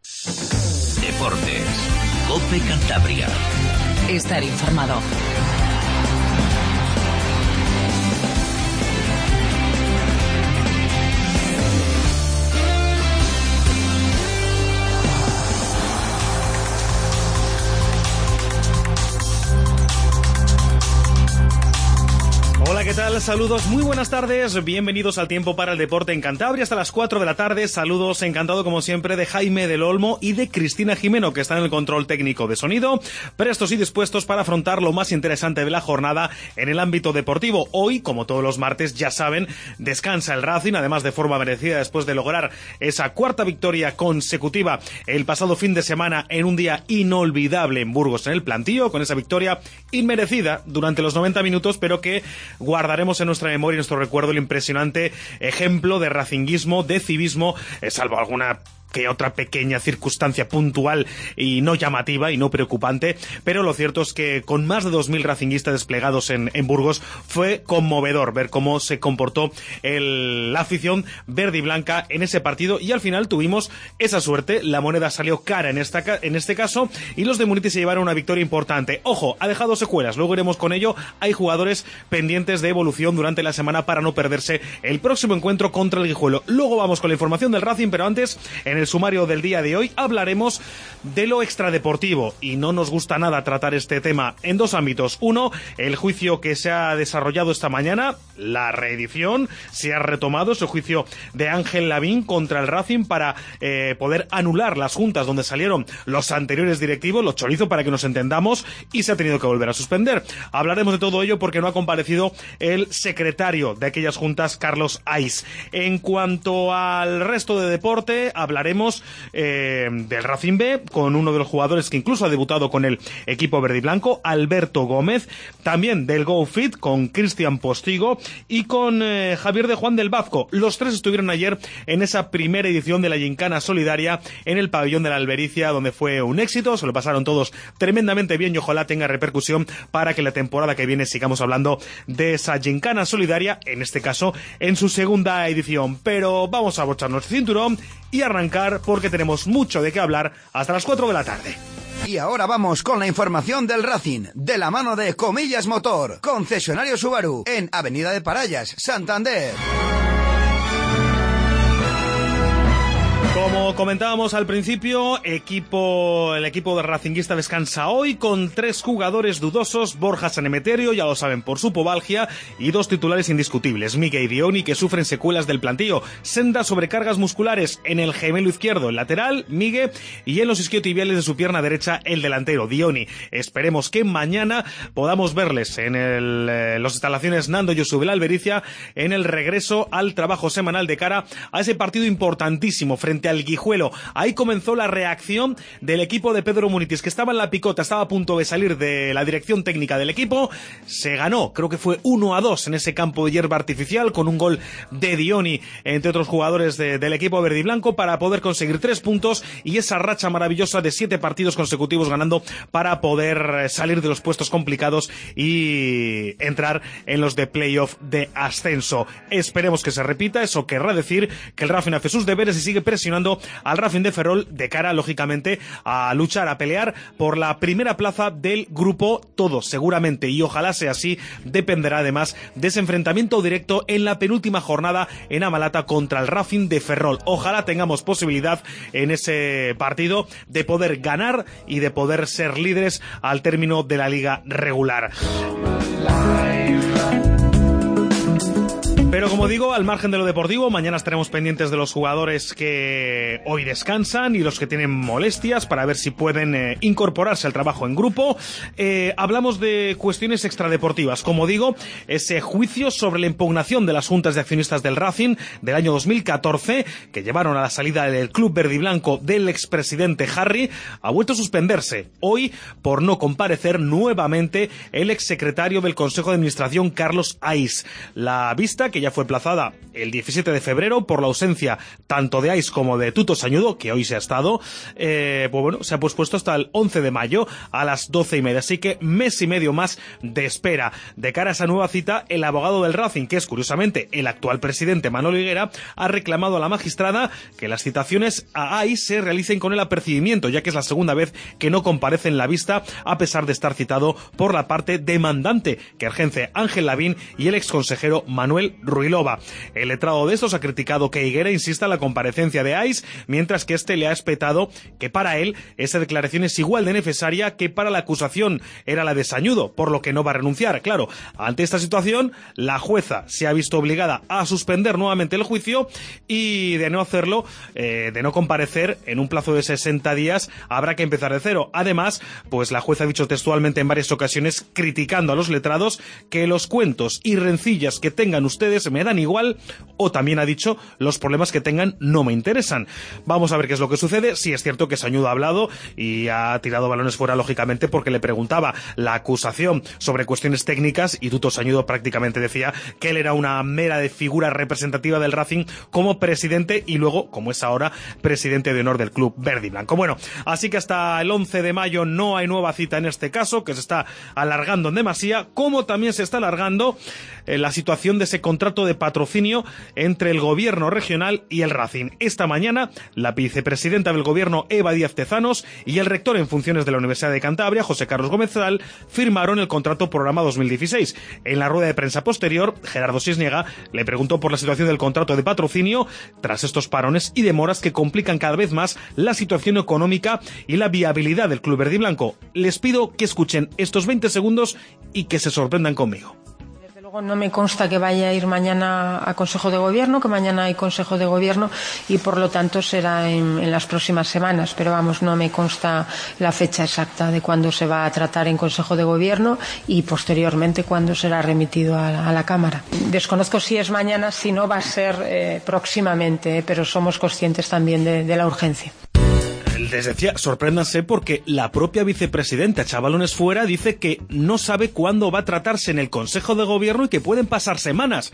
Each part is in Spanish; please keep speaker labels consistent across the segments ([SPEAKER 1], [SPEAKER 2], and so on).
[SPEAKER 1] Deportes. COPE Cantabria.
[SPEAKER 2] Estar informado.
[SPEAKER 3] Hola, ¿qué tal? Saludos, muy buenas tardes, bienvenidos al Tiempo para el Deporte en Cantabria hasta las 4 de la tarde. Saludos, encantado como siempre de Jaime del Olmo y de Cristina Jimeno, que está en el control técnico de sonido, prestos y dispuestos para afrontar lo más interesante de la jornada en el ámbito deportivo. Hoy, como todos los martes, ya saben, descansa el Racing, además de forma merecida después de lograr esa cuarta victoria consecutiva el pasado fin de semana en un día inolvidable en Burgos, en el Plantío, con esa victoria inmerecida durante los 90 minutos, pero que guardaremos en nuestra memoria y en nuestro recuerdo el impresionante ejemplo de racinguismo, de civismo, salvo alguna que otra pequeña circunstancia puntual y no llamativa y no preocupante, pero lo cierto es que con más de 2.000 racinguistas desplegados en Burgos fue conmovedor ver cómo se comportó la afición verde y blanca en ese partido, y al final tuvimos esa suerte, la moneda salió cara en este caso, y los de Muniti se llevaron una victoria importante. Ojo, ha dejado secuelas, luego iremos con ello. Hay jugadores pendientes de evolución durante la semana para no perderse el próximo encuentro contra el Guijuelo. Luego vamos con la información del Racing, pero antes, en el sumario del día de hoy hablaremos de lo extradeportivo, y no nos gusta nada tratar este tema en dos ámbitos. Uno, el juicio que se ha desarrollado esta mañana, la reedición, se ha retomado ese juicio de Ángel Lavín contra el Racing para poder anular las juntas donde salieron los anteriores directivos, los chorizo para que nos entendamos, y se ha tenido que volver a suspender. Hablaremos de todo ello porque no ha comparecido el secretario de aquellas juntas, Carlos Ais. En cuanto al resto de deporte, hablaremos del Racing B, con uno de los jugadores que incluso ha debutado con el equipo verde y blanco, Alberto Gómez, también del Go Fit con Cristian Postigo y con Javier de Juan del Vazco. Los tres estuvieron ayer en esa primera edición de la Gincana Solidaria en el pabellón de la Albericia, donde fue un éxito, se lo pasaron todos tremendamente bien y ojalá tenga repercusión para que la temporada que viene sigamos hablando de esa Gincana Solidaria, en este caso en su segunda edición. Pero vamos a abrocharnos el cinturón y arrancar porque tenemos mucho de qué hablar hasta las 4 de la tarde.
[SPEAKER 4] Y ahora vamos con la información del Racing, de la mano de Comillas Motor, concesionario Subaru, en Avenida de Parallas, Santander.
[SPEAKER 3] Como comentábamos al principio, el equipo de racinguista descansa hoy con 3 jugadores dudosos: Borja Sanemeterio, ya lo saben, por su pubalgia, y 2 titulares indiscutibles, Miguel y Dioni, que sufren secuelas del plantío, sendas sobrecargas musculares en el gemelo izquierdo, el lateral, Miguel, y en los isquiotibiales de su pierna derecha, el delantero, Dioni. Esperemos que mañana podamos verles en las instalaciones Nando Yosu de la Albericia en el regreso al trabajo semanal de cara a ese partido importantísimo frente al Guijuelo. Ahí comenzó la reacción del equipo de Pedro Munitis, que estaba en la picota, estaba a punto de salir de la dirección técnica del equipo. Se ganó, creo que fue 1-2 en ese campo de hierba artificial, con un gol de Dioni, entre otros jugadores del equipo verde y blanco, para poder conseguir 3 puntos y esa racha maravillosa de 7 partidos consecutivos ganando para poder salir de los puestos complicados y entrar en los de playoff de ascenso. Esperemos que se repita. Eso querrá decir que el Racing hace sus deberes y sigue presionando al Racing de Ferrol de cara, lógicamente, a luchar, a pelear por la primera plaza del grupo. Todo, seguramente, y ojalá sea así, dependerá además de ese enfrentamiento directo en la penúltima jornada en Amalata contra el Racing de Ferrol. Ojalá tengamos posibilidad en ese partido de poder ganar y de poder ser líderes al término de la liga regular. Pero como digo, al margen de lo deportivo, mañana estaremos pendientes de los jugadores que hoy descansan y los que tienen molestias para ver si pueden incorporarse al trabajo en grupo. Hablamos de cuestiones extradeportivas. Como digo, ese juicio sobre la impugnación de las juntas de accionistas del Racing del año 2014, que llevaron a la salida del club verde y blanco del expresidente Harry, ha vuelto a suspenderse hoy por no comparecer nuevamente el exsecretario del Consejo de Administración, Carlos Ais. La vista, que ya ya fue aplazada el 17 de febrero por la ausencia tanto de Ais como de Tuto Sañudo, que hoy se ha estado, pues bueno, se ha pospuesto hasta el 11 de mayo a las 12:30, así que mes y medio más de espera. De cara a esa nueva cita, el abogado del Racing, que es curiosamente el actual presidente Manolo Higuera, ha reclamado a la magistrada que las citaciones a Ais se realicen con el apercibimiento, ya que es la segunda vez que no comparece en la vista, a pesar de estar citado por la parte demandante, que ejerce Ángel Lavín y el exconsejero Manuel Ruilova. El letrado de estos ha criticado que Higuera insista en la comparecencia de Ais, mientras que este le ha espetado que para él esa declaración es igual de necesaria que para la acusación era la de Sañudo, por lo que no va a renunciar. Claro, ante esta situación, la jueza se ha visto obligada a suspender nuevamente el juicio y de no hacerlo, de no comparecer en un plazo de 60 días, habrá que empezar de cero. Además, pues la jueza ha dicho textualmente en varias ocasiones, criticando a los letrados, que los cuentos y rencillas que tengan ustedes me dan igual, o también ha dicho, los problemas que tengan no me interesan. Vamos a ver qué es lo que sucede. Sí es cierto que Sañudo ha hablado y ha tirado balones fuera, lógicamente, porque le preguntaba la acusación sobre cuestiones técnicas y Tuto Sañudo prácticamente decía que él era una mera de figura representativa del Racing como presidente y luego, como es ahora, presidente de honor del club verde y blanco. Bueno, así que hasta el 11 de mayo no hay nueva cita en este caso, que se está alargando en demasía, como también se está alargando la situación de ese contrato de patrocinio entre el gobierno regional y el Racing. Esta mañana, la vicepresidenta del gobierno, Eva Díaz Tezanos, y el rector en funciones de la Universidad de Cantabria, José Carlos Gómez Zal, firmaron el contrato programa 2016. En la rueda de prensa posterior, Gerardo Sisniega le preguntó por la situación del contrato de patrocinio tras estos parones y demoras que complican cada vez más la situación económica y la viabilidad del club verde y blanco. Les pido que escuchen estos 20 segundos y que se sorprendan conmigo.
[SPEAKER 5] No me consta que vaya a ir mañana a Consejo de Gobierno, que mañana hay Consejo de Gobierno y por lo tanto será en las próximas semanas, pero vamos, no me consta la fecha exacta de cuándo se va a tratar en Consejo de Gobierno y posteriormente cuándo será remitido a la Cámara. Desconozco si es mañana, si no va a ser próximamente, pero somos conscientes también de la urgencia.
[SPEAKER 3] Les decía, sorpréndanse porque la propia vicepresidenta echa balones fuera, dice que no sabe cuándo va a tratarse en el Consejo de Gobierno y que pueden pasar semanas.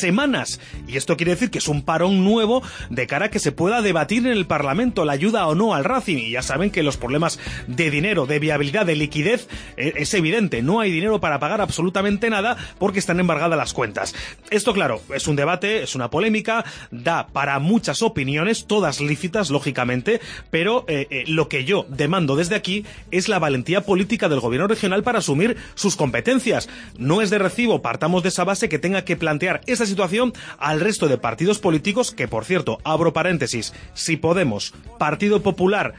[SPEAKER 3] Y esto quiere decir que es un parón nuevo de cara a que se pueda debatir en el Parlamento la ayuda o no al Racing. Y ya saben que los problemas de dinero, de viabilidad, de liquidez, es evidente. No hay dinero para pagar absolutamente nada porque están embargadas las cuentas. Esto, claro, es un debate, es una polémica, da para muchas opiniones, todas lícitas, lógicamente, pero lo que yo demando desde aquí es la valentía política del gobierno regional para asumir sus competencias. No es de recibo, partamos de esa base, que tenga que plantear esta situación al resto de partidos políticos, que por cierto, abro paréntesis, si Podemos, Partido Popular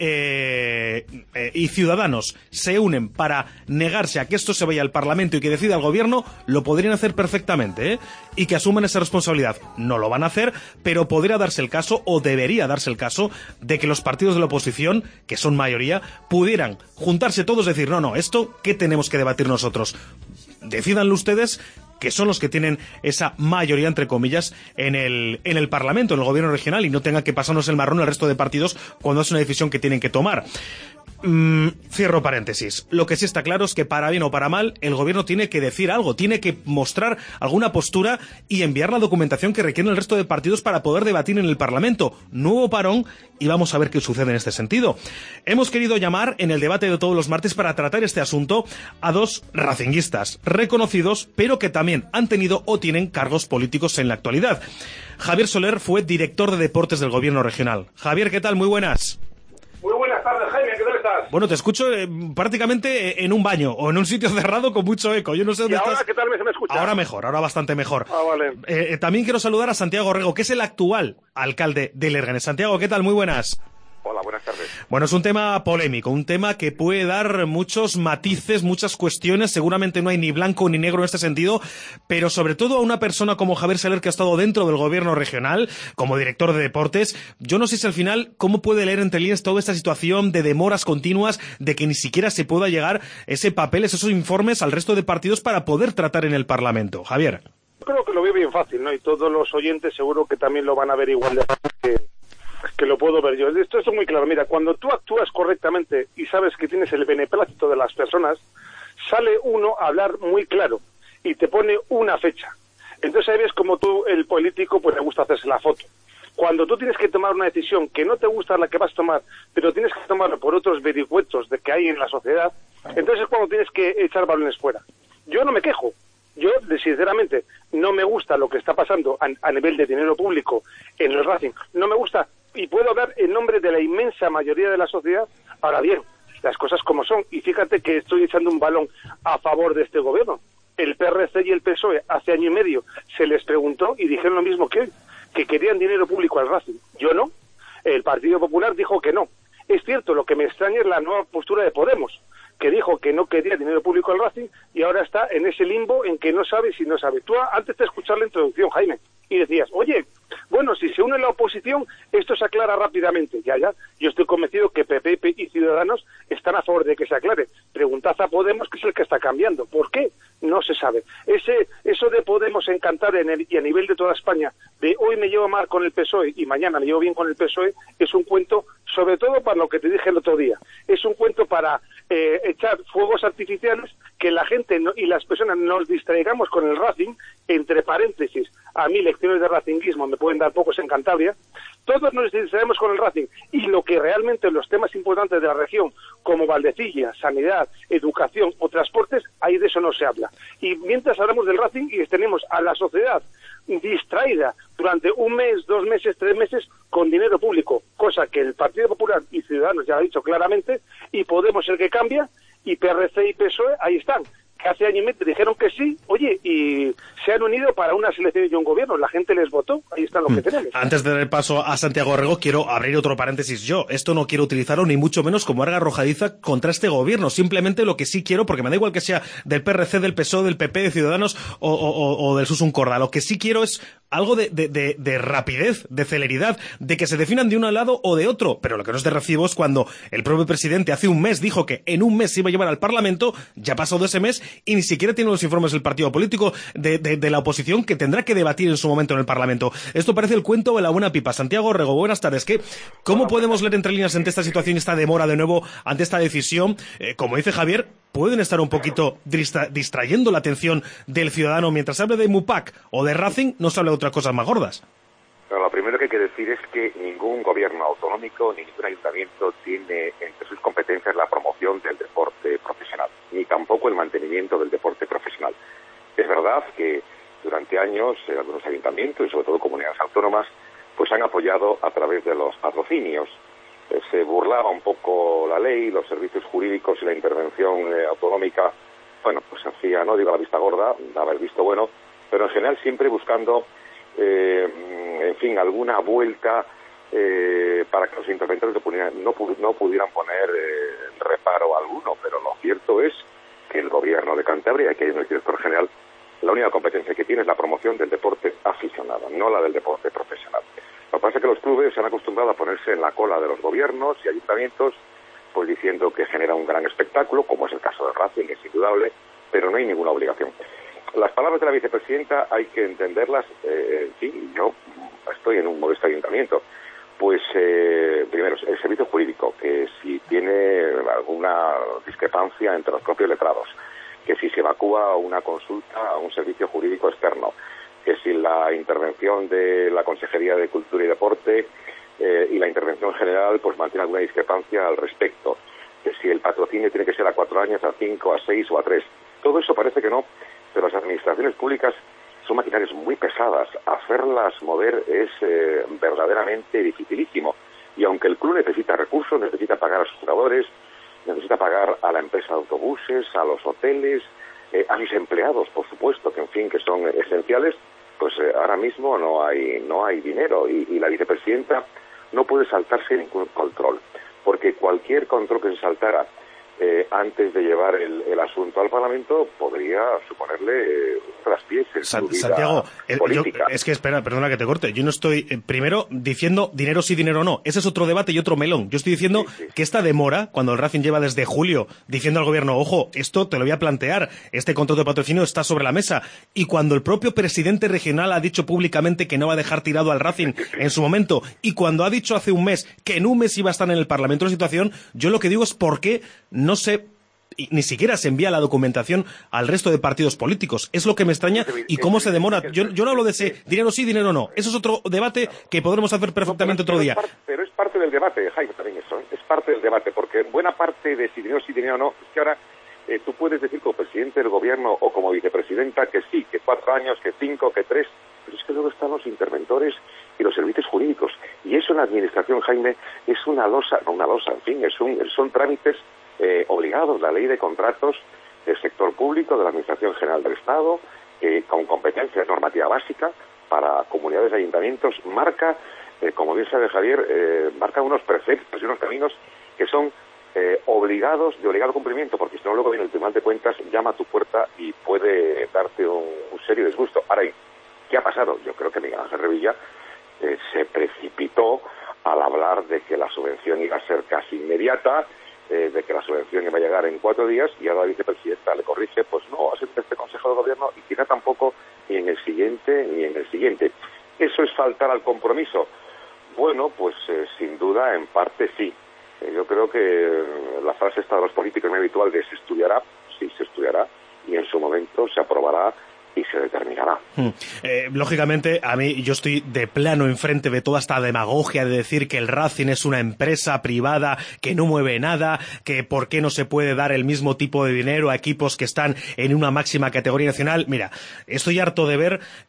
[SPEAKER 3] y Ciudadanos se unen para negarse a que esto se vaya al Parlamento y que decida el gobierno, lo podrían hacer perfectamente, y que asuman esa responsabilidad. No lo van a hacer, pero podría darse el caso, o debería darse el caso, de que los partidos de la oposición, que son mayoría, pudieran juntarse todos y decir, no, esto, ¿qué tenemos que debatir nosotros? Decídanlo ustedes, que son los que tienen esa mayoría, entre comillas, en el Parlamento, en el gobierno regional, y no tengan que pasarnos el marrón al resto de partidos cuando es una decisión que tienen que tomar. Cierro paréntesis. Lo que sí está claro es que, para bien o para mal, el gobierno tiene que decir algo, tiene que mostrar alguna postura y enviar la documentación que requieren el resto de partidos para poder debatir en el Parlamento. Nuevo parón y vamos a ver qué sucede en este sentido. Hemos querido llamar en el debate de todos los martes para tratar este asunto a dos racinguistas reconocidos, pero que también han tenido o tienen cargos políticos en la actualidad. Javier Soler fue director de deportes del gobierno regional. Javier, ¿qué tal? Muy buenas.
[SPEAKER 6] Muy buenas tardes, Jaime, ¿qué tal estás?
[SPEAKER 3] Bueno, te escucho prácticamente en un baño o en un sitio cerrado con mucho eco. Yo no sé dónde
[SPEAKER 6] ahora
[SPEAKER 3] estás.
[SPEAKER 6] ¿Qué tal se me escucha?
[SPEAKER 3] Ahora mejor, ahora bastante mejor.
[SPEAKER 6] Vale.
[SPEAKER 3] También quiero saludar a Santiago Rego, que es el actual alcalde de Lérgenes. Santiago, ¿qué tal? Muy buenas.
[SPEAKER 6] Hola, buenas tardes.
[SPEAKER 3] Bueno, es un tema polémico, un tema que puede dar muchos matices, muchas cuestiones. Seguramente no hay ni blanco ni negro en este sentido, pero sobre todo a una persona como Javier Soler, que ha estado dentro del gobierno regional como director de deportes, yo no sé si al final cómo puede leer entre líneas toda esta situación de demoras continuas, de que ni siquiera se pueda llegar ese papel, esos informes al resto de partidos para poder tratar en el Parlamento. Javier.
[SPEAKER 6] Creo que lo veo bien fácil, ¿no? Y todos los oyentes seguro que también lo van a ver igual de fácil que lo puedo ver yo. Esto es muy claro. Mira, cuando tú actúas correctamente y sabes que tienes el beneplácito de las personas, sale uno a hablar muy claro y te pone una fecha. Entonces ahí ves como tú, el político, pues le gusta hacerse la foto. Cuando tú tienes que tomar una decisión que no te gusta la que vas a tomar, pero tienes que tomarlo por otros vericuetos de que hay en la sociedad, entonces es cuando tienes que echar balones fuera. Yo no me quejo. Yo, sinceramente, no me gusta lo que está pasando a nivel de dinero público en el Racing. No me gusta, y puedo hablar en nombre de la inmensa mayoría de la sociedad. Ahora bien, las cosas como son, y fíjate que estoy echando un balón a favor de este gobierno. El PRC y el PSOE hace año y medio se les preguntó y dijeron lo mismo que hoy, que querían dinero público al Racing. Yo no. El Partido Popular dijo que no. Es cierto, lo que me extraña es la nueva postura de Podemos, que dijo que no quería dinero público al Racing y ahora está en ese limbo en que no sabe si no sabe. Tú antes de escuchar la introducción, Jaime, y decías, oye, bueno, si se une la oposición, esto se aclara rápidamente. Ya, yo estoy convencido que PP y Ciudadanos están a favor de que se aclare. Preguntad a Podemos, que es el que está cambiando. ¿Por qué? No se sabe. Eso de Podemos en Cantabria y a nivel de toda España, de hoy me llevo mal con el PSOE y mañana me llevo bien con el PSOE, es un cuento, sobre todo para lo que te dije el otro día. Es un cuento para echar fuegos artificiales, que la gente y las personas nos distraigamos con el Racing, entre paréntesis, a mí lecciones de racinguismo me pueden dar pocos en Cantabria, todos nos distraemos con el Racing, y lo que realmente los temas importantes de la región, como Valdecilla, sanidad, educación o transportes, ahí de eso no se habla. Y mientras hablamos del Racing y tenemos a la sociedad distraída durante un mes, 2 meses, 3 meses con dinero público, cosa que el Partido Popular y Ciudadanos ya lo ha dicho claramente, y Podemos el que cambia, y PRC y PSOE ahí están, que hace año y medio dijeron que sí, oye, y se han unido para unas elecciones y un gobierno, la gente les votó, ahí está lo que tenemos.
[SPEAKER 3] Antes de dar el paso a Santiago Rego, quiero abrir otro paréntesis yo. Esto no quiero utilizarlo ni mucho menos como arma arrojadiza contra este gobierno, simplemente lo que sí quiero, porque me da igual que sea del PRC, del PSOE, del PP, de Ciudadanos o del Susun Corda, lo que sí quiero es algo de rapidez, de celeridad, de que se definan de un lado o de otro, pero lo que no es de recibo es cuando el propio presidente hace un mes dijo que en un mes se iba a llevar al Parlamento, ya ha pasado ese mes y ni siquiera tiene los informes del partido político de la oposición que tendrá que debatir en su momento en el Parlamento. Esto parece el cuento de la buena pipa. Santiago Rego, buenas tardes. ¿Cómo podemos leer entre líneas ante esta situación y esta demora de nuevo ante esta decisión? Como dice Javier, pueden estar un poquito distrayendo la atención del ciudadano mientras se hable de MUPAC o de Racing, no se habla de otras cosas más gordas.
[SPEAKER 7] Pero lo primero que hay que decir es que ningún gobierno autonómico ni ningún ayuntamiento tiene entre sus competencias la promoción del deporte profesional, ni tampoco el mantenimiento del deporte profesional. Es verdad que durante años algunos ayuntamientos y sobre todo comunidades autónomas pues han apoyado a través de los patrocinios. Se burlaba un poco la ley, los servicios jurídicos y la intervención autonómica, bueno, pues hacía, no digo la vista gorda, daba el visto bueno, pero en general siempre buscando en fin, alguna vuelta para que los interventores no pudieran poner reparo alguno, pero lo cierto es que el gobierno de Cantabria, que hay el director general, la única competencia que tiene es la promoción del deporte aficionado, no la del deporte profesional. Lo que pasa es que los clubes se han acostumbrado a ponerse en la cola de los gobiernos y ayuntamientos, pues diciendo que genera un gran espectáculo, como es el caso del Racing, es indudable, pero no hay ninguna obligación. Las palabras de la vicepresidenta hay que entenderlas, sí, yo estoy en un modesto ayuntamiento, pues primero, el servicio jurídico, que si tiene alguna discrepancia entre los propios letrados, que si se evacúa una consulta a un servicio jurídico externo, que si la intervención de la Consejería de Cultura y Deporte y la intervención general pues mantiene alguna discrepancia al respecto, que si el patrocinio tiene que ser a 4 años, a 5, a 6 o a 3. Todo eso parece que no, pero las administraciones públicas son maquinarias muy pesadas. Hacerlas mover es verdaderamente dificilísimo. Y aunque el club necesita recursos, necesita pagar a sus jugadores, necesita pagar a la empresa de autobuses, a los hoteles, a mis empleados, por supuesto, que en fin, que son esenciales, pues ahora mismo no hay dinero. Y la vicepresidenta no puede saltarse ningún control, porque cualquier control que se saltara antes de llevar el asunto al Parlamento podría suponerle traspiés en su vida
[SPEAKER 3] Santiago,
[SPEAKER 7] política.
[SPEAKER 3] Es que espera, perdona que te corte. Yo no estoy primero diciendo dinero sí, dinero no. Ese es otro debate y otro melón. Yo estoy diciendo que esta demora, cuando el Racing lleva desde julio diciendo al gobierno, ojo, esto te lo voy a plantear, este contrato de patrocinio está sobre la mesa, y cuando el propio presidente regional ha dicho públicamente que no va a dejar tirado al Racing en su momento, y cuando ha dicho hace un mes que en un mes iba a estar en el Parlamento la situación, yo lo que digo es por qué no se y ni siquiera se envía la documentación al resto de partidos políticos. Es lo que me extraña y cómo se demora. Yo no hablo de ese dinero sí, dinero no. Eso es otro debate que podremos hacer perfectamente otro día.
[SPEAKER 7] Pero es parte del debate, Jaime, también eso, es parte del debate, porque buena parte de si dinero sí, dinero no, es que ahora tú puedes decir como presidente del gobierno o como vicepresidenta que sí, que 4 años, que 5, que 3, pero es que luego están los interventores y los servicios jurídicos. Y eso en la administración, Jaime, es una losa, en fin, son trámites obligados. La ley de contratos del sector público, de la Administración General del Estado, con competencia normativa básica para comunidades y ayuntamientos, marca, como bien sabe Javier, marca unos preceptos y unos caminos que son obligados, de obligado cumplimiento, porque si no luego viene el Tribunal de Cuentas, llama a tu puerta y puede darte un serio disgusto. Ahora, ¿qué ha pasado? Yo creo que Miguel Ángel Revilla se precipitó al hablar de que la subvención iba a ser casi inmediata, de que la subvención iba a llegar en 4 días, y ahora la vicepresidenta le corrige, pues no, va a ser este Consejo de Gobierno y quizá tampoco ni en el siguiente. ¿Eso es faltar al compromiso? Bueno, pues sin duda, en parte sí. Yo creo que la frase esta de los políticos muy habitual de se estudiará, sí, se estudiará, y en su momento se aprobará y se determinará.
[SPEAKER 3] Lógicamente, a mí, yo estoy de plano enfrente de toda esta demagogia de decir que el Racing es una empresa privada que no mueve nada, que por qué no se puede dar el mismo tipo de dinero a equipos que están en una máxima categoría nacional. Mira, estoy harto de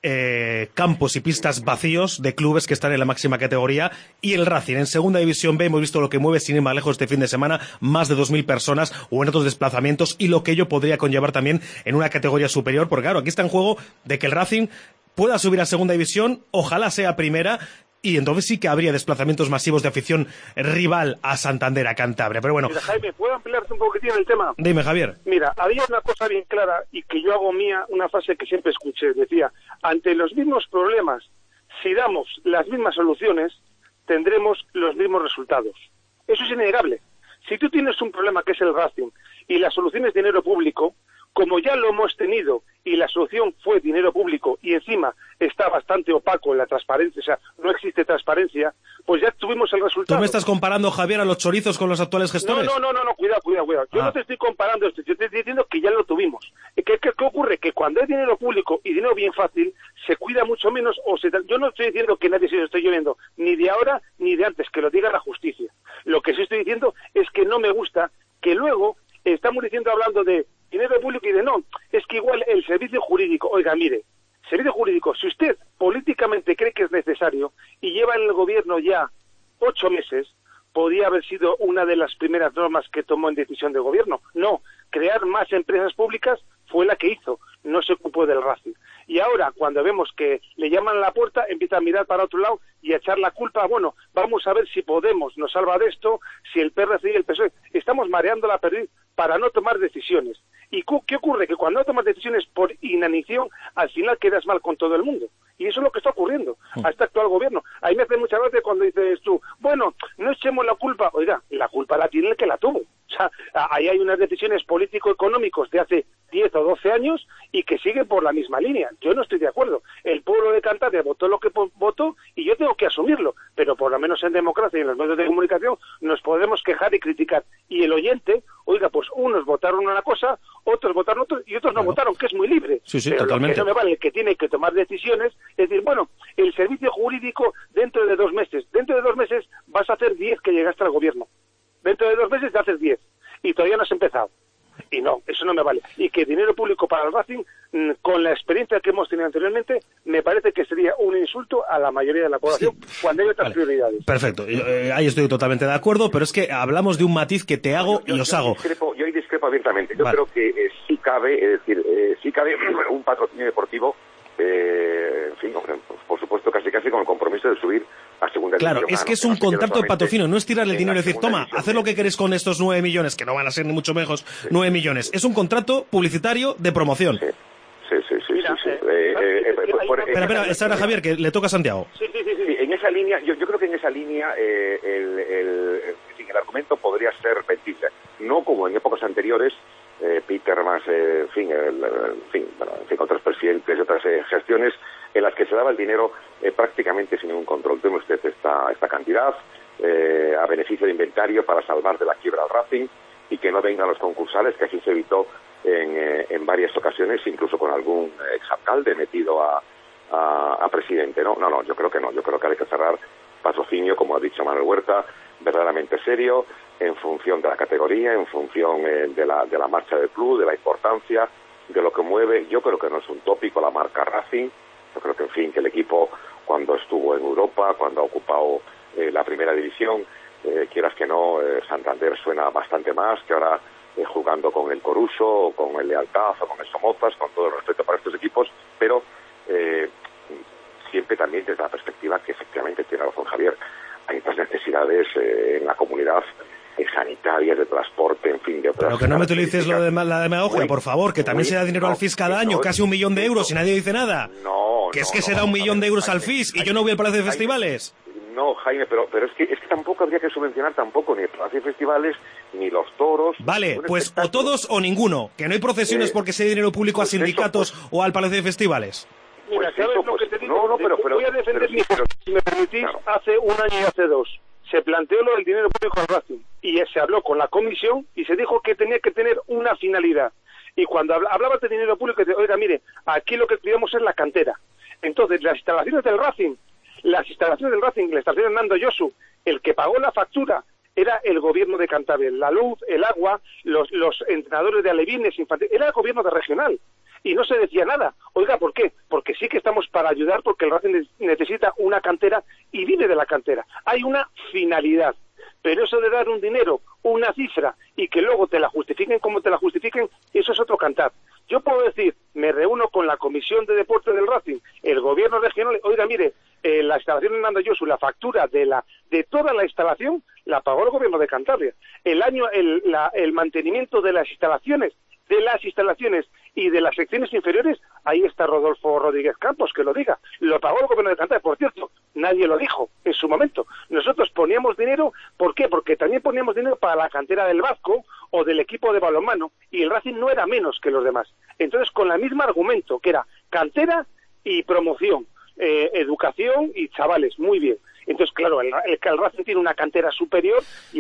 [SPEAKER 3] ver campos y pistas vacíos de clubes que están en la máxima categoría, y el Racing en Segunda División B hemos visto lo que mueve, sin ir más lejos, este fin de semana, más de 2.000 personas, o en otros desplazamientos, y lo que ello podría conllevar también en una categoría superior, porque claro, aquí está en juego de que el Racing pueda subir a Segunda División, ojalá sea Primera, y entonces sí que habría desplazamientos masivos de afición rival a Santander, a Cantabria. Pero bueno.
[SPEAKER 6] Mira, Jaime, ¿puedo ampliarte un poquitín el tema?
[SPEAKER 3] Dime, Javier.
[SPEAKER 6] Mira, había una cosa bien clara y que yo hago mía, una frase que siempre escuché, decía, ante los mismos problemas, si damos las mismas soluciones, tendremos los mismos resultados. Eso es innegable. Si tú tienes un problema que es el Racing y la solución es dinero público, como ya lo hemos tenido y la solución fue dinero público y encima está bastante opaco en la transparencia, o sea, no existe transparencia, pues ya tuvimos el resultado.
[SPEAKER 3] ¿Tú me estás comparando, Javier, a los chorizos con los actuales gestores?
[SPEAKER 6] No, cuidado. Yo no te estoy comparando esto, yo te estoy diciendo que ya lo tuvimos. ¿Qué ocurre? Que cuando hay dinero público y dinero bien fácil, se cuida mucho menos, yo no estoy diciendo que nadie se lo esté lloviendo, ni de ahora ni de antes, que lo diga la justicia. Lo que sí estoy diciendo es que no me gusta que luego estamos hablando de dinero público y de no, es que igual el servicio jurídico, oiga, mire, servicio jurídico, si usted políticamente cree que es necesario y lleva en el gobierno ya 8 meses, podía haber sido una de las primeras normas que tomó en decisión de gobierno. No, crear más empresas públicas fue la que hizo, no se ocupó del Racing. Y ahora, cuando vemos que le llaman a la puerta, empieza a mirar para otro lado y a echar la culpa. Bueno, vamos a ver si Podemos nos salva de esto, si el PRC y el PSOE. Estamos mareando la perdiz para no tomar decisiones. ¿Y qué ocurre? Que cuando no tomas decisiones por inanición, al final quedas mal con todo el mundo. Y eso es lo que está ocurriendo a este actual gobierno. Ahí me hace mucha gracia cuando dices tú, bueno, no echemos la culpa. Oiga, la culpa la tiene el que la tuvo. O sea, ahí hay unas decisiones político-económicos de hace 10 o 12 años y que siguen por la misma línea. Yo no estoy de acuerdo. El pueblo de Cantabria votó lo que votó y yo tengo que asumirlo. Pero por lo menos en democracia y en los medios de comunicación nos podemos quejar y criticar. Y el oyente, oiga, pues unos votaron una cosa, otros votaron otra y otros no votaron, que es muy libre.
[SPEAKER 3] Sí,
[SPEAKER 6] pero
[SPEAKER 3] totalmente.
[SPEAKER 6] Lo que no me vale, el que tiene que tomar decisiones, es decir, bueno, el servicio jurídico dentro de 2 meses. Dentro de 2 meses vas a hacer 10 que llegaste al gobierno. Dentro de 2 meses te haces 10 y todavía no has empezado. Y no, eso no me vale. Y que dinero público para el Racing, con la experiencia que hemos tenido anteriormente, me parece que sería un insulto a la mayoría de la población cuando hay otras prioridades.
[SPEAKER 3] Perfecto, ahí estoy totalmente de acuerdo, pero es que hablamos de un matiz que te hago y os hago.
[SPEAKER 7] Yo ahí discrepo abiertamente. Yo creo que sí cabe, sí cabe un patrocinio deportivo, en fin, por supuesto, casi con el compromiso de subir a Segunda División.
[SPEAKER 3] Claro, es que es un contrato de patrocinio, no es tirarle el dinero y decir, toma, haced lo que queréis con estos 9 millones, que no van a ser ni mucho menos 9 millones. Es un contrato publicitario de promoción.
[SPEAKER 7] Sí.
[SPEAKER 6] Mira,
[SPEAKER 3] Espera, espera, Javier, que le toca a Santiago.
[SPEAKER 7] Sí, en esa línea, yo creo que en esa línea el argumento podría ser vendible. No como en épocas anteriores, Peter más, otros presidentes y otras gestiones en las que se daba el dinero prácticamente sin ningún control. Tiene usted esta cantidad a beneficio de inventario para salvar de la quiebra al Racing, y que no vengan los concursales, que así se evitó en varias ocasiones, incluso con algún exalcalde metido a presidente. No, yo creo que no. Yo creo que hay que cerrar patrocinio, como ha dicho Manuel Huerta, verdaderamente serio, en función de la categoría, en función de la marcha del club, de la importancia, de lo que mueve. Yo creo que no es un tópico la marca Racing. Yo creo que, en fin, que el equipo, cuando estuvo en Europa, cuando ha ocupado la primera división, quieras que no, Santander suena bastante más que ahora jugando con el Coruso, con el Lealtad o con el Somozas, con todo el respeto para estos equipos, pero siempre también desde la perspectiva que efectivamente tiene razón Javier. Hay otras necesidades en la comunidad sanitarias, de transporte, en fin, de otras.
[SPEAKER 3] Pero que no me utilices lo de la demagogia, por favor, que también se da dinero al FIS cada año, casi 1 millón de euros, y nadie dice nada. Se da 1 millón de euros al FIS y yo no voy al Palacio de Festivales.
[SPEAKER 7] No, Jaime, pero es que tampoco habría que subvencionar tampoco ni el Palacio de Festivales ni los toros.
[SPEAKER 3] Vale, pues o todos o ninguno, que no hay procesiones porque se dé dinero público a sindicatos o al Palacio de Festivales.
[SPEAKER 6] Mira, ¿sabes lo que te digo? Voy a defender mi punto, si me permitís, claro. Hace 1 año y hace 2 se planteó lo del dinero público al Racing y se habló con la comisión y se dijo que tenía que tener una finalidad. Y cuando hablabas de dinero público, oiga, mire, aquí lo que cuidamos es la cantera. Entonces, las instalaciones del Racing, la instalación de Hernando Josu, el que pagó la factura era el gobierno de Cantabria. La luz, el agua, los entrenadores de alevines infantiles, era el gobierno de regional. Y no se decía nada. Oiga, ¿por qué? Porque sí que estamos para ayudar, porque el Racing necesita una cantera y vive de la cantera. Hay una finalidad. Pero eso de dar un dinero, una cifra, y que luego te la justifiquen como te la justifiquen, eso es otro cantar. Yo puedo decir, me reúno con la Comisión de Deporte del Racing, el gobierno regional, oiga, mire, la instalación de Hernando Josu, la factura de toda la instalación, la pagó el gobierno de Cantabria. El mantenimiento de las instalaciones y de las secciones inferiores, ahí está Rodolfo Rodríguez Campos, que lo diga. Lo pagó el gobierno de Cantabria, por cierto, nadie lo dijo en su momento. Nosotros poníamos dinero, ¿por qué? Porque también poníamos dinero para la cantera del Vasco o del equipo de balonmano, y el Racing no era menos que los demás. Entonces, con el mismo argumento, que era cantera y promoción, educación y chavales, muy bien. Entonces, claro, el Racing tiene una cantera superior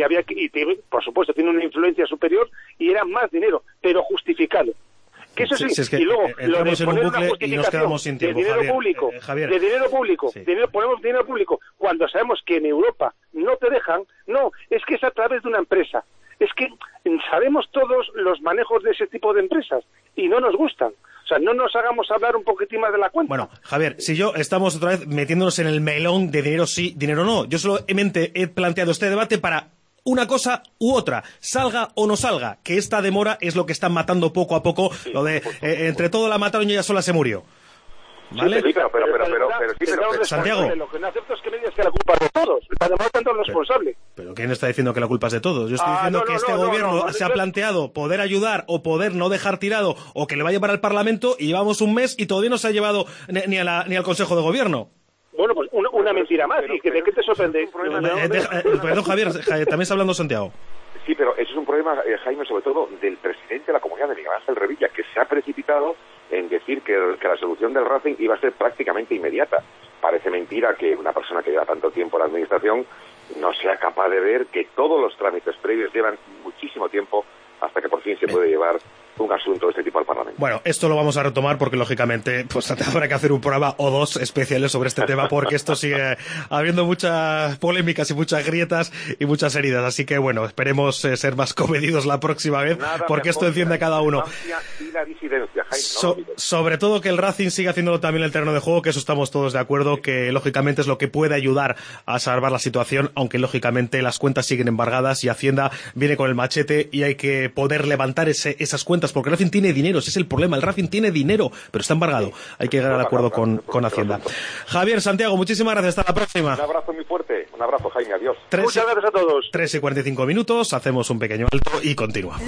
[SPEAKER 6] por supuesto, tiene una influencia superior y era más dinero, pero justificado. Que eso sí,
[SPEAKER 3] es que
[SPEAKER 6] y luego lo de
[SPEAKER 3] en un bucle y nos quedamos sin tiempo,
[SPEAKER 6] de dinero
[SPEAKER 3] Javier,
[SPEAKER 6] público,
[SPEAKER 3] Javier.
[SPEAKER 6] De dinero público,
[SPEAKER 3] Sí.
[SPEAKER 6] Ponemos dinero público cuando sabemos que en Europa no te dejan. No, es que es a través de una empresa. Es que sabemos todos los manejos de ese tipo de empresas y no nos gustan. O sea, no nos hagamos hablar un poquitín más de la cuenta.
[SPEAKER 3] Bueno, Javier, si yo estamos otra vez metiéndonos en el melón de dinero sí, dinero no. Yo solamente he planteado este debate para una cosa u otra, salga o no salga, que esta demora es lo que están matando poco a poco, sí, lo de entre todo la mataron y ella sola se murió. ¿Vale?
[SPEAKER 7] Sí, pero
[SPEAKER 3] Santiago.
[SPEAKER 6] Lo que no acepto es que me digas que la culpa es de todos. La demora tanto es responsable.
[SPEAKER 3] Pero ¿quién está diciendo que la culpa es de todos? Yo estoy diciendo que este gobierno se ha planteado poder ayudar o poder no dejar tirado o que le va a llevar al Parlamento y llevamos un mes y todavía no se ha llevado ni al Consejo de Gobierno.
[SPEAKER 6] Bueno, pues una mentira más. ¿Y de qué te sorprende?
[SPEAKER 3] Perdón, Javier, también está hablando Santiago.
[SPEAKER 7] Sí, pero eso es un problema, Jaime, sobre todo del presidente de la comunidad de Miguel Ángel Revilla, que se ha precipitado en decir que la solución del Racing iba a ser prácticamente inmediata. Parece mentira que una persona que lleva tanto tiempo en la administración no sea capaz de ver que todos los trámites previos llevan muchísimo tiempo hasta que por fin se puede llevar un asunto de este tipo al Parlamento.
[SPEAKER 3] Bueno, esto lo vamos a retomar porque lógicamente pues habrá que hacer un programa o dos especiales sobre este tema porque esto sigue habiendo muchas polémicas y muchas grietas y muchas heridas, así que bueno, esperemos ser más comedidos la próxima vez porque esto enciende a cada uno.
[SPEAKER 7] Y la disidencia, Jaime,
[SPEAKER 3] sobre todo que el Racing siga haciéndolo también en el terreno de juego, que eso estamos todos de acuerdo, que lógicamente es lo que puede ayudar a salvar la situación, aunque lógicamente las cuentas siguen embargadas y Hacienda viene con el machete y hay que poder levantar esas cuentas porque el Racing tiene dinero, ese es el problema, el Racing tiene dinero, pero está embargado, hay que llegar al acuerdo con Hacienda. Javier, Santiago, muchísimas gracias, hasta la próxima.
[SPEAKER 7] Un abrazo muy fuerte, un abrazo, Jaime, adiós.
[SPEAKER 6] Muchas gracias a todos.
[SPEAKER 3] 3:45, hacemos un pequeño alto y continuamos.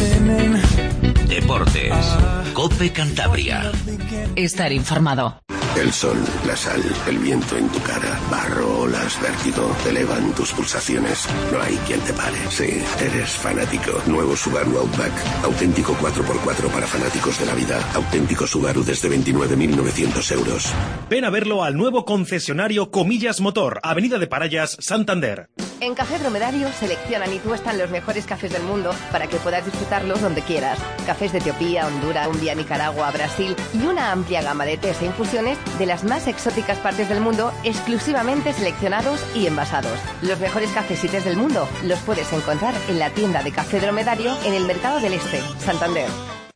[SPEAKER 1] Deportes, COPE Cantabria.
[SPEAKER 2] Estar informado.
[SPEAKER 8] El sol, la sal, el viento en tu cara, barro, olas, vértigo, elevan tus pulsaciones. No hay quien te pare. Sí, eres fanático. Nuevo Subaru Outback. Auténtico 4x4 para fanáticos de la vida. Auténtico Subaru desde 29.900 euros.
[SPEAKER 3] Ven a verlo al nuevo concesionario Comillas Motor, Avenida de Parayas, Santander.
[SPEAKER 9] En Café Dromedario seleccionan y tuestan los mejores cafés del mundo para que puedas disfrutarlos donde quieras. Cafés de Etiopía, Honduras, Colombia, Nicaragua, Brasil y una amplia gama de tés e infusiones de las más exóticas partes del mundo, exclusivamente seleccionados y envasados. Los mejores cafés y tés del mundo los puedes encontrar en la tienda de Café Dromedario en el Mercado del Este, Santander.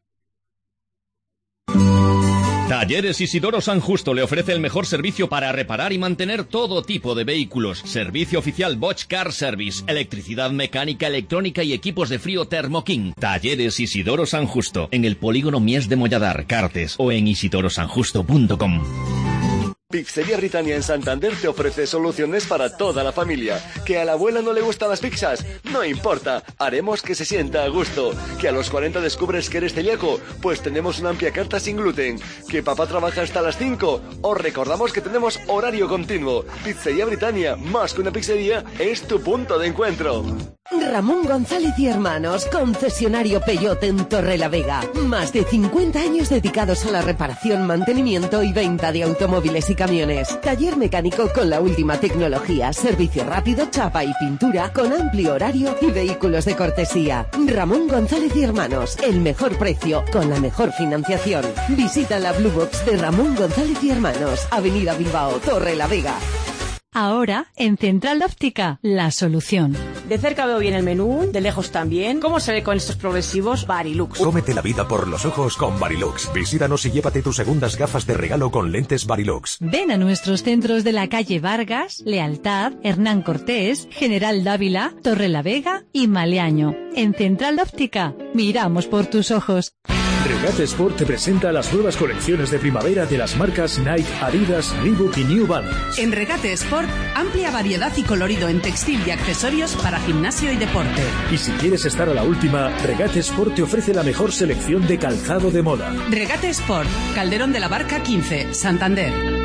[SPEAKER 10] Talleres Isidoro San Justo le ofrece el mejor servicio para reparar y mantener todo tipo de vehículos. Servicio oficial Bosch Car Service, electricidad mecánica, electrónica y equipos de frío Thermo King. Talleres Isidoro San Justo, en el polígono Mies de Molladar, Cartes, o en isidorosanjusto.com.
[SPEAKER 11] Pizzería Britannia en Santander te ofrece soluciones para toda la familia. ¿Que a la abuela no le gustan las pizzas? No importa, haremos que se sienta a gusto. ¿Que a los 40 descubres que eres celíaco? Pues tenemos una amplia carta sin gluten. ¿Que papá trabaja hasta las 5? Os recordamos que tenemos horario continuo. Pizzería Britannia, más que una pizzería, es tu punto de encuentro.
[SPEAKER 12] Ramón González y Hermanos, concesionario Peugeot en Torrelavega. Más de 50 años dedicados a la reparación, mantenimiento y venta de automóviles y camiones. Taller mecánico con la última tecnología, servicio rápido, chapa y pintura, con amplio horario y vehículos de cortesía. Ramón González y Hermanos, el mejor precio con la mejor financiación. Visita la Blue Box de Ramón González y Hermanos, Avenida Bilbao, Torrelavega.
[SPEAKER 13] Ahora, en Central Óptica, la solución.
[SPEAKER 14] De cerca veo bien el menú, de lejos también. ¿Cómo se ve con estos progresivos? Varilux.
[SPEAKER 15] Cómete la vida por los ojos con Varilux. Visítanos y llévate tus segundas gafas de regalo con lentes Varilux.
[SPEAKER 13] Ven a nuestros centros de la calle Vargas, Lealtad, Hernán Cortés, General Dávila, Torrelavega y Maleaño. En Central Óptica, miramos por tus ojos.
[SPEAKER 16] Regate Sport te presenta las nuevas colecciones de primavera de las marcas Nike, Adidas, Reebok y New Balance.
[SPEAKER 17] En Regate Sport, amplia variedad y colorido en textil y accesorios para gimnasio y deporte.
[SPEAKER 16] Y si quieres estar a la última, Regate Sport te ofrece la mejor selección de calzado de moda.
[SPEAKER 17] Regate Sport, Calderón de la Barca 15, Santander.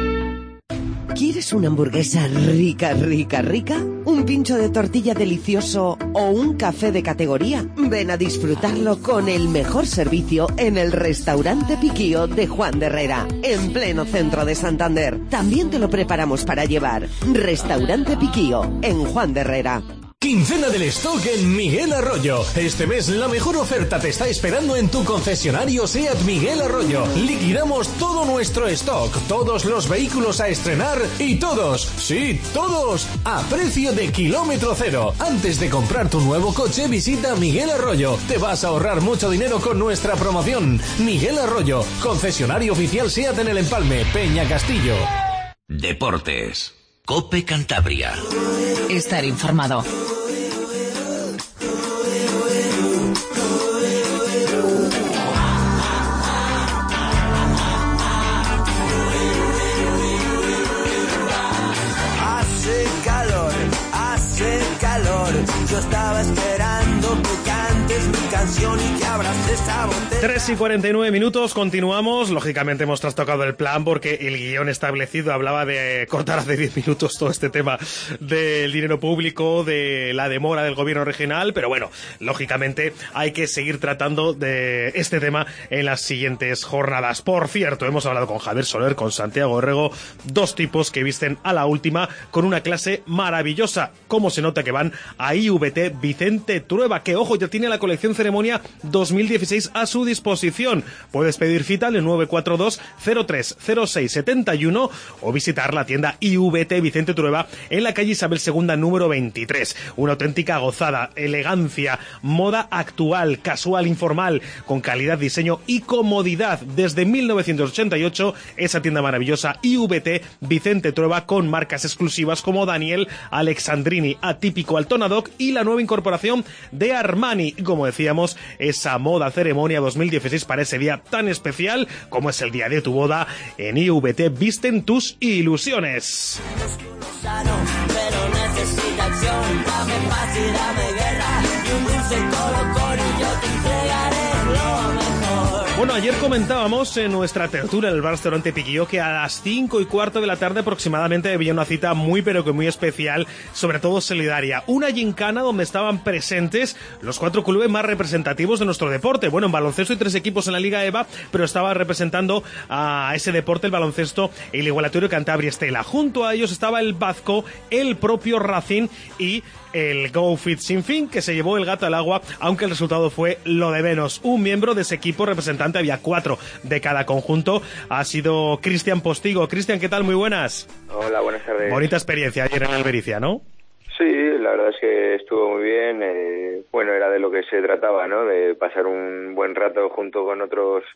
[SPEAKER 12] ¿Quieres una hamburguesa rica, rica, rica? ¿Un pincho de tortilla delicioso o un café de categoría? Ven a disfrutarlo con el mejor servicio en el restaurante Piquío de Juan de Herrera, en pleno centro de Santander. También te lo preparamos para llevar. Restaurante Piquío, en Juan de Herrera.
[SPEAKER 18] Quincena del stock en Miguel Arroyo. Este mes la mejor oferta te está esperando en tu concesionario SEAT Miguel Arroyo. Liquidamos todo nuestro stock, todos los vehículos a estrenar y todos, sí, todos, a precio de kilómetro cero. Antes de comprar tu nuevo coche, visita Miguel Arroyo. Te vas a ahorrar mucho dinero con nuestra promoción. Miguel Arroyo, concesionario oficial SEAT en El Empalme, Peña Castillo.
[SPEAKER 1] Deportes. COPE Cantabria.
[SPEAKER 2] Estar informado.
[SPEAKER 19] Hace calor. Yo estaba esperando que cantes mi canción y que abras esa botella.
[SPEAKER 3] 3:49, continuamos. Lógicamente hemos trastocado el plan porque el guión establecido hablaba de cortar hace 10 minutos todo este tema del dinero público, de la demora del gobierno regional, pero bueno, lógicamente hay que seguir tratando de este tema en las siguientes jornadas. Por cierto, hemos hablado con Javier Soler, con Santiago Orrego, dos tipos que visten a la última con una clase maravillosa. Cómo se nota que van a IVT Vicente Trueba, que ojo, ya tiene la colección Ceremonia 2016 a su disposición. Puedes pedir cita al 942 030671 o visitar la tienda IVT Vicente Trueba en la calle Isabel II número 23. Una auténtica gozada, elegancia, moda actual, casual, informal, con calidad, diseño y comodidad. Desde 1988, esa tienda maravillosa IVT Vicente Trueba, con marcas exclusivas como Daniel, Alexandrini, Atípico, Altona Doc y la nueva incorporación de Armani. Como decíamos, esa moda Ceremonia 2016 para ese día tan especial como es el día de tu boda. En IVT visten tus ilusiones.
[SPEAKER 19] Pero necesita acción, dame paz y dame guerra y un dulce colocón y yo te entregaré lo mejor.
[SPEAKER 3] Bueno, ayer comentábamos en nuestra tertulia en el restaurante Piquillo que a las 5:15 de la tarde aproximadamente había una cita muy pero que muy especial, sobre todo solidaria. Una gincana donde estaban presentes los 4 clubes más representativos de nuestro deporte. Bueno, en baloncesto hay 3 equipos en la Liga EVA, pero estaba representando a ese deporte, el baloncesto, el Igualatorio Cantabria Estela. Junto a ellos estaba el Bazco, el propio Racing y el Go Fit Sin Fin, que se llevó el gato al agua, aunque el resultado fue lo de menos. Un miembro de ese equipo representante, había 4 de cada conjunto, ha sido Cristian Postigo. Cristian, ¿qué tal? Muy buenas.
[SPEAKER 20] Hola, buenas tardes.
[SPEAKER 3] Bonita experiencia ayer en Albericia, ¿no?
[SPEAKER 20] Sí, la verdad es que estuvo muy bien. Bueno, era de lo que se trataba, ¿no? De pasar un buen rato junto con otros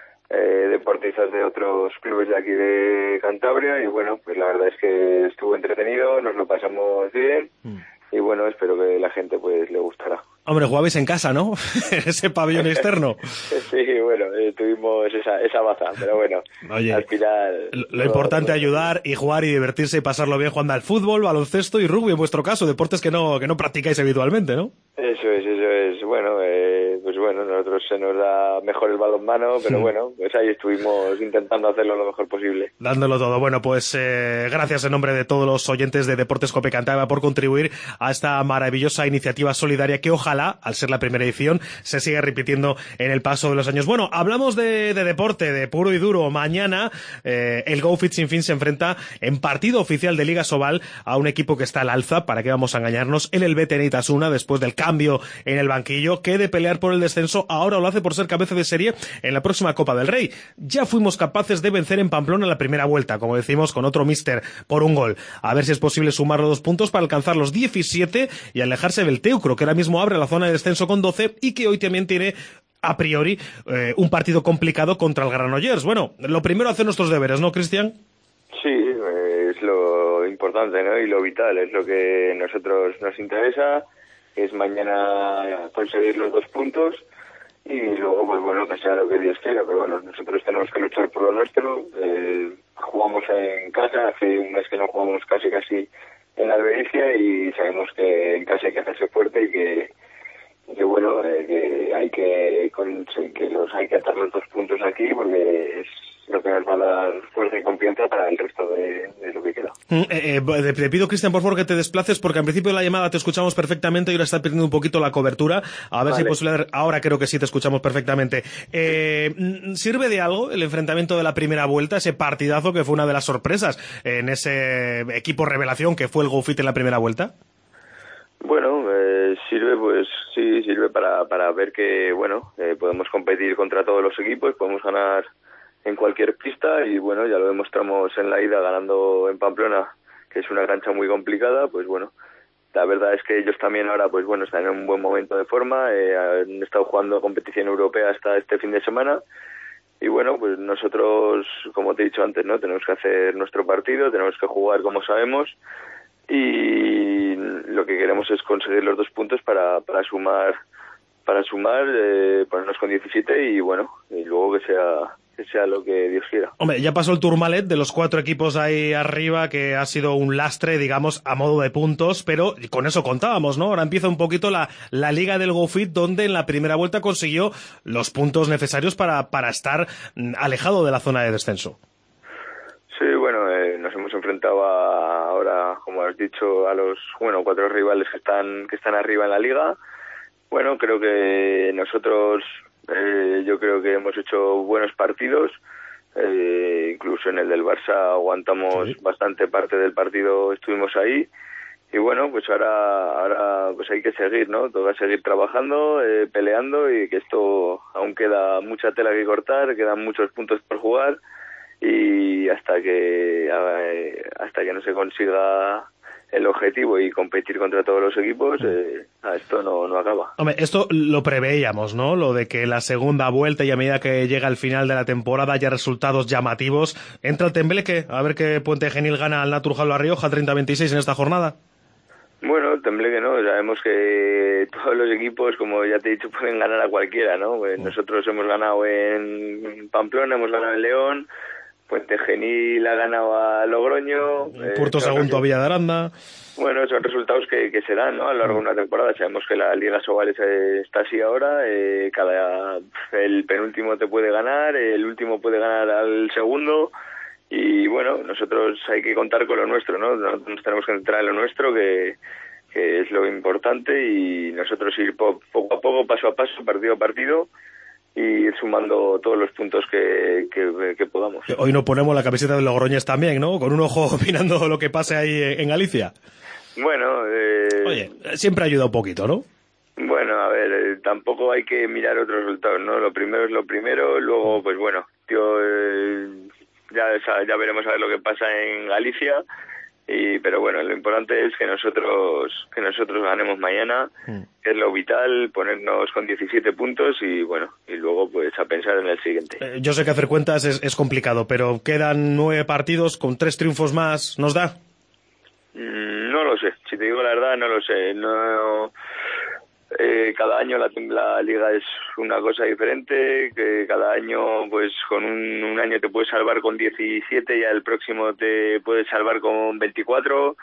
[SPEAKER 20] deportistas de otros clubes de aquí de Cantabria, y bueno, pues la verdad es que estuvo entretenido, nos lo pasamos bien. Y bueno, espero que la gente pues le gustará.
[SPEAKER 3] Hombre, jugabais en casa, ¿no? Ese pabellón externo.
[SPEAKER 20] Sí, bueno, tuvimos esa baza, pero bueno,
[SPEAKER 3] oye,
[SPEAKER 20] al final...
[SPEAKER 3] Lo importante es ayudar y jugar y divertirse y pasarlo bien jugando al fútbol, baloncesto y rugby, en vuestro caso, deportes que no practicáis habitualmente, ¿no?
[SPEAKER 20] Eso es. Bueno, pues bueno, nosotros se nos da mejor el balonmano, pero bueno, pues ahí estuvimos intentando hacerlo lo mejor posible.
[SPEAKER 3] Dándolo todo. Bueno, pues gracias en nombre de todos los oyentes de Deportes Cope Cantabria por contribuir a esta maravillosa iniciativa solidaria que ojalá, al ser la primera edición, se siga repitiendo en el paso de los años. Bueno, hablamos de deporte, de puro y duro. Mañana el Go Fit Sin Fin se enfrenta en partido oficial de Liga Sobal a un equipo que está al alza, para qué vamos a engañarnos, el Betena Itasuna, después del cambio en el banquillo, que de pelear por el descenso ahora lo hace por ser cabeza de serie en la próxima Copa del Rey. Ya fuimos capaces de vencer en Pamplona en la primera vuelta, como decimos, con otro míster por un gol. A ver si es posible sumar los 2 puntos para alcanzar los 17 y alejarse del Teucro, que ahora mismo abre la zona de descenso con 12 y que hoy también tiene a priori un partido complicado contra el Granollers. Bueno, lo primero, hacer nuestros deberes, ¿no, Cristian?
[SPEAKER 20] Sí, es lo importante, ¿no? Y lo vital, es lo que a nosotros nos interesa, es mañana conseguir los 2 puntos y luego, pues bueno, que sea lo que Dios quiera, pero bueno, nosotros tenemos que luchar por lo nuestro. Jugamos en casa, hace un mes que no jugamos casi en la Albericia, y sabemos que en casa hay que hacerse fuerte y que bueno, que hay que atar los 2 puntos aquí, porque es lo que nos va a dar fuerza y confianza para el resto de lo que queda.
[SPEAKER 3] Te pido, Cristian, por favor, que te desplaces, porque al principio de la llamada te escuchamos perfectamente y ahora está perdiendo un poquito la cobertura. A ver si es posible. Ahora creo que sí te escuchamos perfectamente. ¿Sirve de algo el enfrentamiento de la primera vuelta, ese partidazo que fue una de las sorpresas en ese equipo revelación que fue el Go Fit en la primera vuelta?
[SPEAKER 20] Bueno, sirve, pues sí, sirve para ver que, bueno, podemos competir contra todos los equipos, podemos ganar en cualquier pista, y bueno, ya lo demostramos en la ida ganando en Pamplona, que es una cancha muy complicada. Pues bueno, la verdad es que ellos también ahora, pues bueno, están en un buen momento de forma, han estado jugando competición europea hasta este fin de semana, y bueno, pues nosotros, como te he dicho antes, ¿no? Tenemos que hacer nuestro partido, tenemos que jugar como sabemos, y lo que queremos es conseguir los 2 puntos para sumar, ponernos con 17 y bueno, y luego que sea lo que Dios quiera.
[SPEAKER 3] Hombre, ya pasó el Tourmalet de los 4 equipos ahí arriba, que ha sido un lastre, digamos, a modo de puntos, pero con eso contábamos, ¿no? Ahora empieza un poquito la liga del Go Fit, donde en la primera vuelta consiguió los puntos necesarios para estar alejado de la zona de descenso.
[SPEAKER 20] Sí, bueno, nos hemos enfrentado ahora, como has dicho, a los 4 rivales que están arriba en la liga. Bueno, creo que nosotros, yo creo que hemos hecho buenos partidos, incluso en el del Barça aguantamos bastante parte del partido, estuvimos ahí, y bueno, pues ahora pues hay que seguir, ¿no? Toca seguir trabajando, peleando, y que esto aún queda mucha tela que cortar, quedan muchos puntos por jugar, y hasta que no se consiga el objetivo y competir contra todos los equipos, esto no acaba.
[SPEAKER 3] Hombre, esto lo preveíamos, ¿no? Lo de que la segunda vuelta y a medida que llega el final de la temporada haya resultados llamativos. Entra el Tembleque, a ver qué Puente Genil gana al Naturjalo La Rioja 30-26 en esta jornada.
[SPEAKER 20] Bueno, Tembleque no, sabemos que todos los equipos, como ya te he dicho, pueden ganar a cualquiera, ¿no? Nosotros hemos ganado en Pamplona, hemos ganado en León. Puente Genil ha ganado a Logroño.
[SPEAKER 3] Puerto Sagunto a Villa de Aranda.
[SPEAKER 20] Bueno, son resultados que se dan, ¿no? A lo largo de una temporada. Sabemos que la Liga Sobal está así ahora. El penúltimo te puede ganar, el último puede ganar al segundo. Y bueno, nosotros hay que contar con lo nuestro, ¿no? Nos tenemos que centrar en lo nuestro, que es lo importante, y nosotros ir poco a poco, paso a paso, partido a partido, y ir sumando todos los puntos que podamos.
[SPEAKER 3] Hoy nos ponemos la camiseta de Logroñés también, ¿no? Con un ojo mirando lo que pase ahí en Galicia.
[SPEAKER 20] Bueno,
[SPEAKER 3] oye, siempre ayuda un poquito, ¿no?
[SPEAKER 20] Bueno, a ver, tampoco hay que mirar otros resultados, ¿no? Lo primero es lo primero, luego, pues bueno, ya veremos a ver lo que pasa en Galicia, pero bueno, lo importante es que nosotros ganemos mañana, que es lo vital, ponernos con 17 puntos y bueno, y luego pues a pensar en el siguiente.
[SPEAKER 3] Yo sé que hacer cuentas es complicado, pero quedan 9 partidos, con 3 triunfos más, ¿nos da?
[SPEAKER 20] No lo sé, si te digo la verdad no lo sé, no. Cada año la liga es una cosa diferente, que cada año pues con un año te puedes salvar con 17 y al próximo te puedes salvar con 24,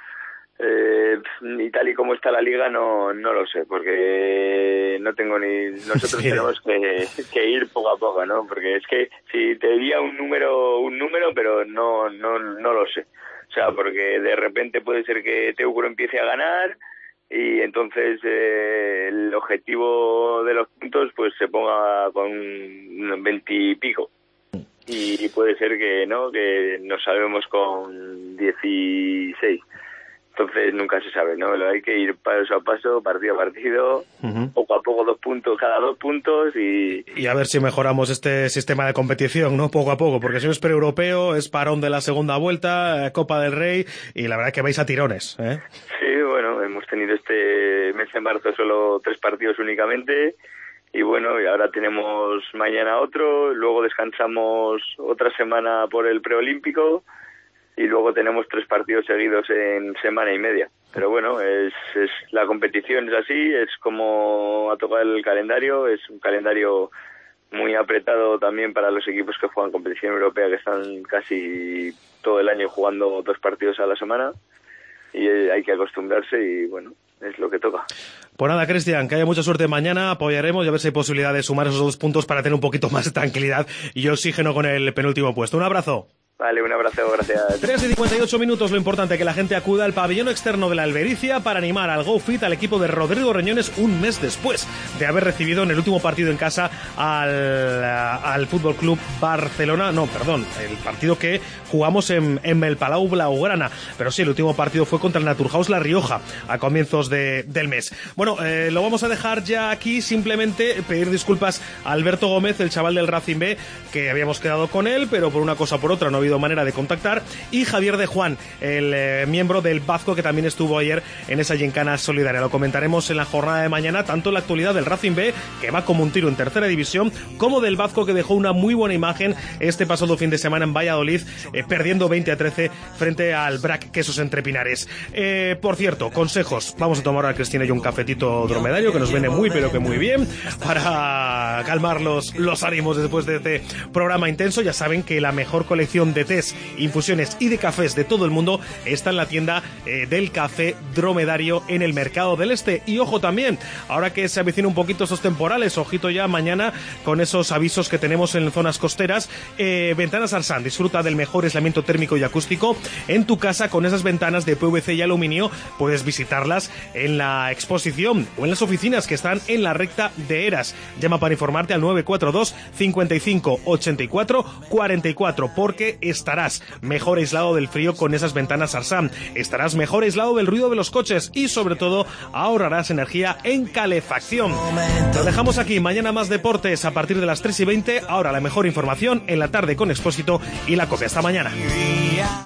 [SPEAKER 20] y tal y como está la liga no lo sé, porque no tengo nosotros tenemos que ir poco a poco, ¿no? Porque es que si te diría un número, pero no lo sé. O sea, porque de repente puede ser que Teucro empiece a ganar y entonces el objetivo de los puntos pues se ponga con 20 y pico. Y puede ser que nos salvemos con 16. Entonces nunca se sabe, ¿no? Hay que ir paso a paso, partido a partido, poco a poco, 2 puntos, cada 2 puntos y
[SPEAKER 3] a ver si mejoramos este sistema de competición, ¿no? Poco a poco, porque si no es pre-europeo, es parón de la segunda vuelta, Copa del Rey, y la verdad es que vais a tirones, ¿eh?
[SPEAKER 20] Sí, bueno, hemos tenido este mes de marzo solo 3 partidos únicamente, y bueno, y ahora tenemos mañana otro, luego descansamos otra semana por el preolímpico, y luego tenemos 3 partidos seguidos en semana y media. Pero bueno, la competición es así, es como ha tocado el calendario, es un calendario muy apretado también para los equipos que juegan competición europea, que están casi todo el año jugando 2 partidos a la semana, y hay que acostumbrarse y bueno, es lo que toca.
[SPEAKER 3] Pues nada, Cristian, que haya mucha suerte mañana, apoyaremos y a ver si hay posibilidad de sumar esos 2 puntos para tener un poquito más de tranquilidad y oxígeno con el penúltimo puesto. Un abrazo.
[SPEAKER 20] Vale, un abrazo, gracias.
[SPEAKER 3] 3:58, lo importante que la gente acuda al pabellón externo de la Albericia para animar al Go Fit al equipo de Rodrigo Reñones un mes después de haber recibido en el último partido en casa al Fútbol Club Barcelona, el partido que jugamos en el Palau Blaugrana, pero sí, el último partido fue contra el Naturhaus La Rioja a comienzos del mes. Bueno, lo vamos a dejar ya aquí, simplemente pedir disculpas a Alberto Gómez, el chaval del Racing B, que habíamos quedado con él, pero por una cosa o por otra no ha habido manera de contactar, y Javier de Juan, el miembro del Bazco, que también estuvo ayer en esa gincana solidaria. Lo comentaremos en la jornada de mañana, tanto en la actualidad del Racing B, que va como un tiro en tercera división, como del Bazco, que dejó una muy buena imagen este pasado fin de semana en Valladolid, perdiendo 20-13 frente al BRAC Quesos Entre Pinares. Por cierto, consejos, vamos a tomar a Cristina y un cafetito dromedario que nos viene muy pero que muy bien para calmar los ánimos después de este programa intenso. Ya saben que la mejor colección de tés, infusiones y de cafés de todo el mundo está en la tienda del Café Dromedario en el Mercado del Este. Y ojo también, ahora que se avecinan un poquito esos temporales, ojito ya mañana con esos avisos que tenemos en zonas costeras, Ventanas Arsan, disfruta del mejor aislamiento térmico y acústico en tu casa con esas ventanas de PVC y aluminio. Puedes visitarlas en la exposición o en las oficinas que están en la recta de Eras. Llama para informarte al 942 55 84 44, porque estarás mejor aislado del frío con esas ventanas Arsan, estarás mejor aislado del ruido de los coches y sobre todo ahorrarás energía en calefacción. Lo dejamos aquí, mañana más deportes a partir de las 3:20, ahora la mejor información en la tarde con Expósito y La Copia. Hasta mañana.